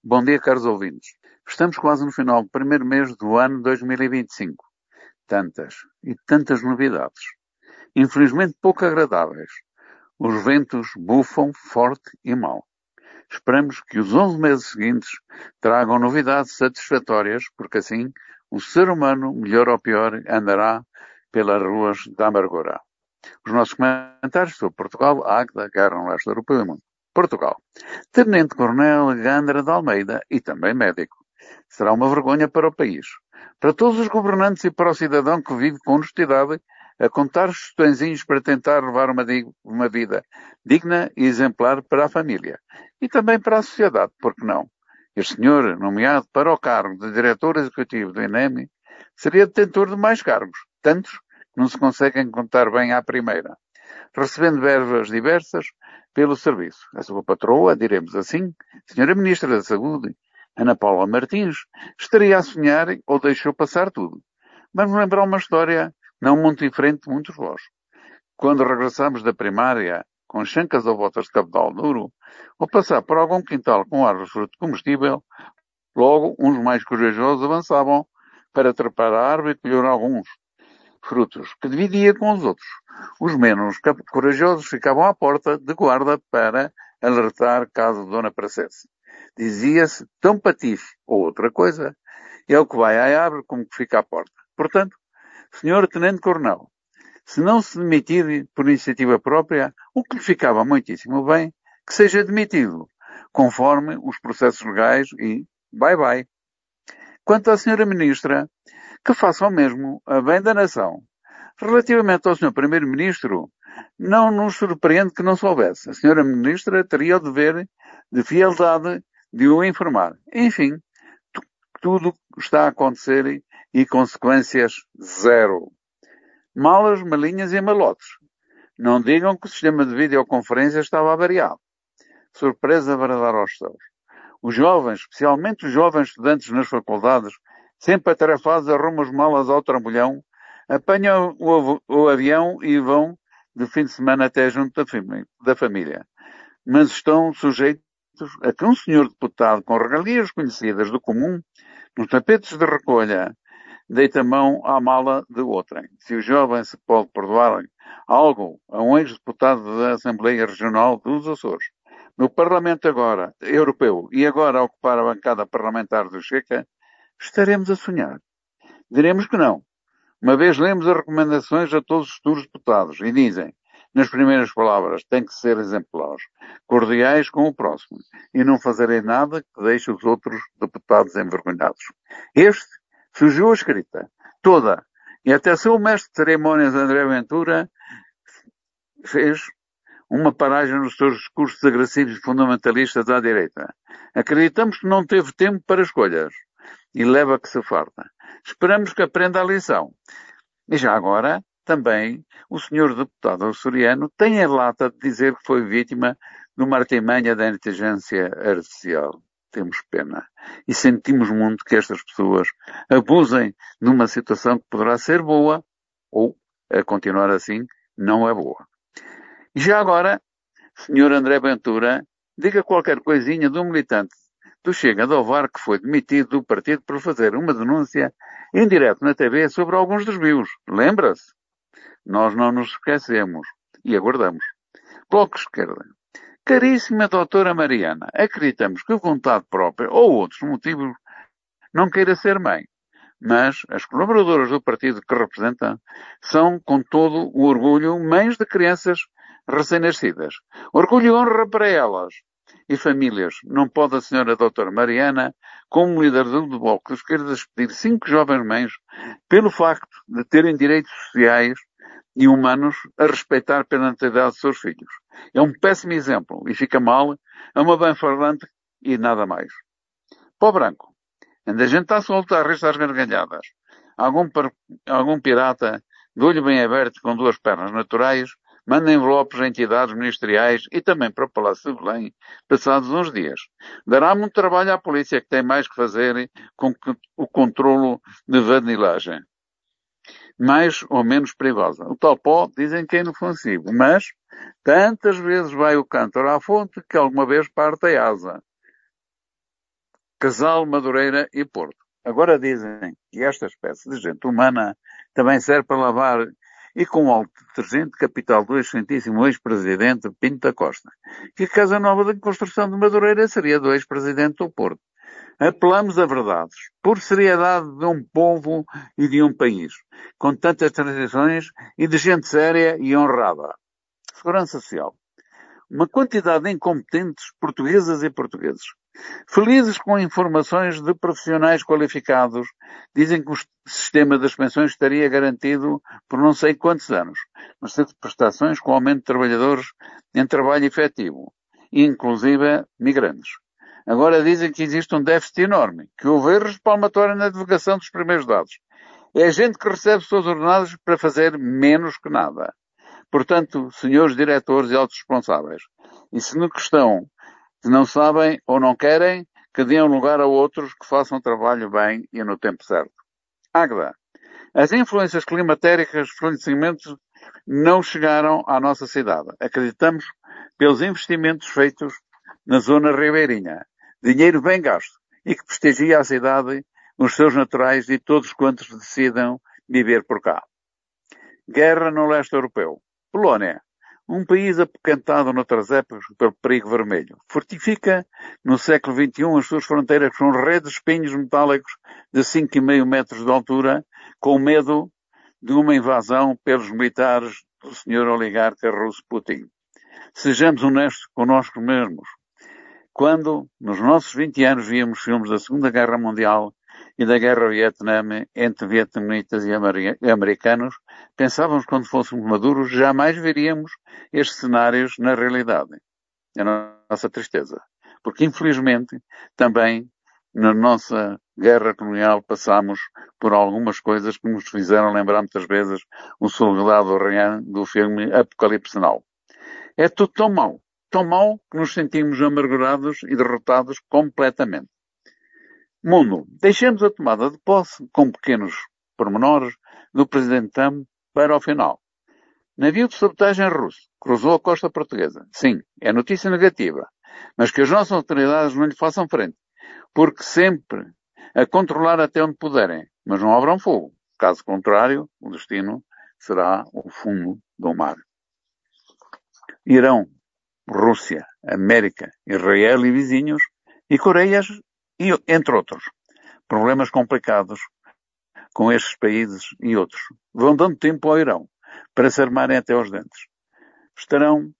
Bom dia, caros ouvintes. Estamos quase no final do primeiro mês do ano 2025. Tantas e tantas novidades. Infelizmente pouco agradáveis. Os ventos bufam forte e mal. Esperamos que os 11 meses seguintes tragam novidades satisfatórias, porque assim o ser humano, melhor ou pior, andará pelas ruas da amargura. Os nossos comentários sobre Portugal, Águeda, Guerra no Leste Europeu e Mundo. Portugal. Tenente-Coronel Gandra de Almeida e também médico. Será uma vergonha para o país. Para todos os governantes e para o cidadão que vive com honestidade a contar os tostõezinhos para tentar levar uma vida digna e exemplar para a família. E também para a sociedade, porque não? Este senhor, nomeado para o cargo de diretor executivo do INEM, seria detentor de mais cargos, tantos que não se conseguem contar bem à primeira, recebendo verbas diversas pelo serviço. A sua patroa, diremos assim, Senhora Ministra da Saúde, Ana Paula Martins, estaria a sonhar ou deixou passar tudo. Vamos lembrar uma história não muito diferente de muitos de vós. Quando regressamos da primária, com chancas ou botas de cabedal duro, ou passar por algum quintal com árvores de fruto comestível, logo uns mais corajosos avançavam para trepar a árvore e colher alguns frutos, que dividia com os outros. Os menos corajosos ficavam à porta de guarda para alertar caso a dona aparecesse. Dizia-se tão patife ou outra coisa, é o que vai à árvore como que fica à porta. Portanto, senhor Tenente-Coronel, se não se demitir por iniciativa própria, o que lhe ficava muitíssimo bem, que seja demitido, conforme os processos legais e bye-bye. Quanto à senhora Ministra, que faça o mesmo a bem da nação. Relativamente ao Sr. Primeiro-Ministro, não nos surpreende que não soubesse. A Sra. Ministra teria o dever de fialdade de o informar. Enfim, tudo está a acontecer e consequências zero. Malas, malinhas e malotes. Não digam que o sistema de videoconferência estava avariado. Surpresa para dar aos céus. Os jovens, especialmente os jovens estudantes nas faculdades, sempre atarefados, arrumam as malas ao trambolhão, apanham o avião e vão de fim de semana até junto da família. Mas estão sujeitos a que um senhor deputado com regalias conhecidas do comum, nos tapetes de recolha, deita a mão à mala de outrem. Se o jovem se pode perdoar algo a um ex-deputado da Assembleia Regional dos Açores, no Parlamento agora, europeu, e agora a ocupar a bancada parlamentar do Chega, estaremos a sonhar. Diremos que não. Uma vez lemos as recomendações a todos os futuros deputados e dizem, nas primeiras palavras, têm que ser exemplares, cordiais com o próximo e não fazerem nada que deixe os outros deputados envergonhados. Este surgiu a escrita, toda, e até seu mestre de cerimónias André Ventura fez uma paragem nos seus discursos agressivos e fundamentalistas à direita. Acreditamos que não teve tempo para escolhas e leva que se farta. Esperamos que aprenda a lição. E já agora, também, o senhor deputado açoriano tem a lata de dizer que foi vítima de uma artimanha da inteligência artificial. Temos pena. E sentimos muito que estas pessoas abusem de uma situação que poderá ser boa ou, a continuar assim, não é boa. E já agora, senhor André Ventura, diga qualquer coisinha do militante do Chega de Ovar que foi demitido do partido por fazer uma denúncia em direto na TV sobre alguns desvios. Lembra-se? Nós não nos esquecemos e aguardamos. Bloco de Esquerda. Caríssima doutora Mariana, acreditamos que vontade própria ou outros motivos não queira ser mãe. Mas as colaboradoras do partido que representa são, com todo o orgulho, mães de crianças recém-nascidas. Orgulho e honra para elas. E famílias. Não pode a senhora doutora Mariana, como líder do Bloco de Esquerda, despedir 5 jovens mães pelo facto de terem direitos sociais e humanos a respeitar perante a idade dos seus filhos. É um péssimo exemplo e fica mal a uma bem-falante e nada mais. Pó branco. Anda a gente está solta a rir-se às gargalhadas. Algum pirata de olho bem aberto com 2 pernas naturais manda envelopes a entidades ministeriais e também para o Palácio de Belém, passados uns dias. Dará muito trabalho à polícia que tem mais que fazer com o controlo de vanilagem. Mais ou menos perigosa. O tal pó dizem que é inofensivo, mas tantas vezes vai o cântaro à fonte que alguma vez parte a asa. Casal, Madureira e Porto. Agora dizem que esta espécie de gente humana também serve para lavar e com alto detergente capital do excelentíssimo ex-presidente Pinto da Costa. Que a Casa Nova de Construção de Madureira seria do ex-presidente do Porto. Apelamos a verdades, por seriedade de um povo e de um país, com tantas tradições e de gente séria e honrada. Segurança Social. Uma quantidade de incompetentes portuguesas e portugueses. Felizes com informações de profissionais qualificados, dizem que o sistema das pensões estaria garantido por não sei quantos anos, mas de prestações com aumento de trabalhadores em trabalho efetivo, inclusive migrantes. Agora dizem que existe um déficit enorme, que houve erros palmatórios na divulgação dos primeiros dados. É gente que recebe suas ordenadas para fazer menos que nada. Portanto, senhores diretores e altos responsáveis, e se no questão que não sabem ou não querem, que deem lugar a outros que façam o trabalho bem e no tempo certo. Águeda. As influências climatéricas dos fornecimentos não chegaram à nossa cidade. Acreditamos pelos investimentos feitos na zona ribeirinha. Dinheiro bem gasto e que prestigia a cidade, os seus naturais e todos quantos decidam viver por cá. Guerra no leste europeu. Polónia. Um país apoquentado noutras épocas pelo perigo vermelho. Fortifica no século XXI as suas fronteiras com redes de espinhos metálicos de 5,5 metros de altura, com medo de uma invasão pelos militares do senhor oligarca russo Putin. Sejamos honestos connosco mesmos. Quando, nos nossos 20 anos, víamos filmes da Segunda Guerra Mundial e da Guerra ao Vietnã entre vietnamitas e americanos, pensávamos que quando fôssemos maduros jamais veríamos estes cenários na realidade. É a nossa tristeza. Porque, infelizmente, também na nossa guerra colonial passámos por algumas coisas que nos fizeram lembrar muitas vezes o soldado Ryan do filme Apocalipse Now. É tudo tão mau que nos sentimos amargurados e derrotados completamente. Mundo, deixemos a tomada de posse, com pequenos pormenores, do presidente Trump para o final. Navio de sabotagem russo cruzou a costa portuguesa. Sim, é notícia negativa, mas que as nossas autoridades não lhe façam frente, porque sempre a controlar até onde puderem, mas não abram fogo. Caso contrário, o destino será o fundo do mar. Irão, Rússia, América, Israel e vizinhos, e Coreias, e, entre outros. Problemas complicados com estes países e outros. Vão dando tempo ao Irão para se armarem até aos dentes. Estarão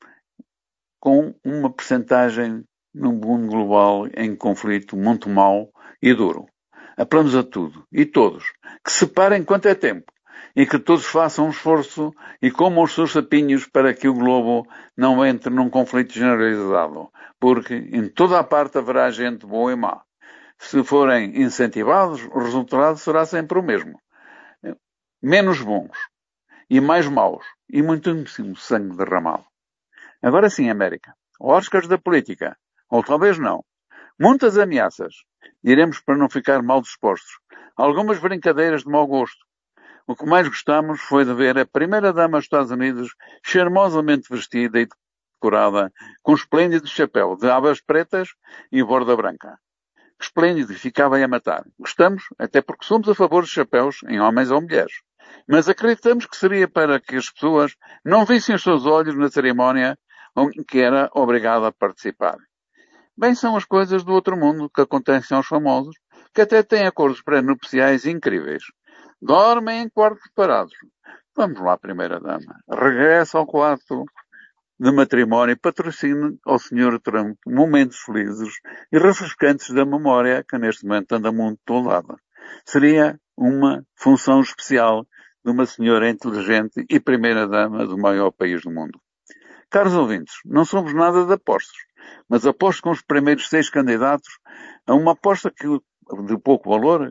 com uma percentagem num mundo global em conflito muito mau e duro. Apelamos a tudo e todos que se parem quanto é tempo e que todos façam um esforço e comam os seus sapinhos para que o globo não entre num conflito generalizado, porque em toda a parte haverá gente boa e má. Se forem incentivados, o resultado será sempre o mesmo. Menos bons e mais maus e muitíssimo sangue derramado. Agora sim, América. Oscars da política. Ou talvez não. Muitas ameaças. Diremos para não ficar mal dispostos. Algumas brincadeiras de mau gosto. O que mais gostamos foi de ver a primeira-dama dos Estados Unidos charmosamente vestida e decorada com um esplêndido chapéu de abas pretas e borda branca. Esplêndido, ficava a matar. Gostamos, até porque somos a favor dos chapéus em homens ou mulheres. Mas acreditamos que seria para que as pessoas não vissem os seus olhos na cerimónia em que era obrigada a participar. Bem, são as coisas do outro mundo que acontecem aos famosos, que até têm acordos pré-nupciais incríveis. Dormem em quartos separados. Vamos lá, primeira-dama. Regressa ao quarto de matrimónio e patrocina ao Sr. Trump momentos felizes e refrescantes da memória que neste momento anda muito toldada. Seria uma função especial de uma senhora inteligente e primeira-dama do maior país do mundo. Caros ouvintes, não somos nada de apostos, mas aposto com os primeiros 6 candidatos a uma aposta de pouco valor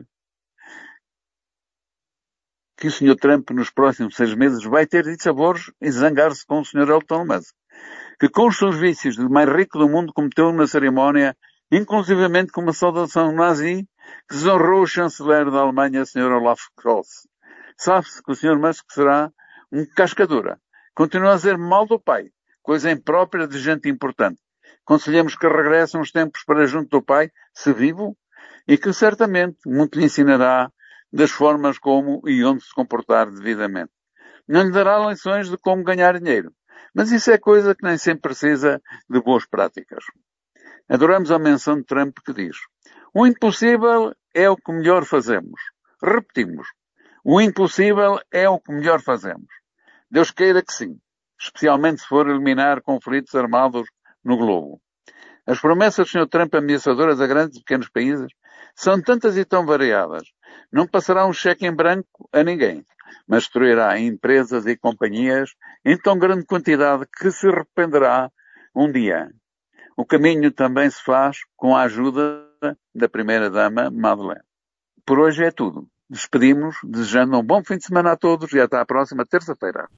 que o Sr. Trump nos próximos 6 meses vai ter de sabores e zangar-se com o Sr. Elton Musk, que com os seus vícios de mais rico do mundo cometeu na cerimónia, inclusivamente com uma saudação nazi, que desonrou o chanceler da Alemanha, Sr. Olaf Scholz. Sabe-se que o Sr. Musk será um cascadura. Continua a dizer mal do pai, coisa imprópria de gente importante, Aconselhamos que regresse uns tempos para junto do pai, se vivo, e que certamente muito lhe ensinará das formas como e onde se comportar devidamente. Não lhe dará lições de como ganhar dinheiro, mas isso é coisa que nem sempre precisa de boas práticas. Adoramos a menção de Trump que diz: o impossível é o que melhor fazemos. Repetimos: o impossível é o que melhor fazemos. Deus queira que sim, especialmente se for eliminar conflitos armados no globo. As promessas do Sr. Trump ameaçadoras a grandes e pequenos países são tantas e tão variadas. Não passará um cheque em branco a ninguém, mas destruirá empresas e companhias em tão grande quantidade que se arrependerá um dia. O caminho também se faz com a ajuda da primeira-dama Madeleine. Por hoje é tudo. Despedimos, desejando um bom fim de semana a todos e até à próxima terça-feira.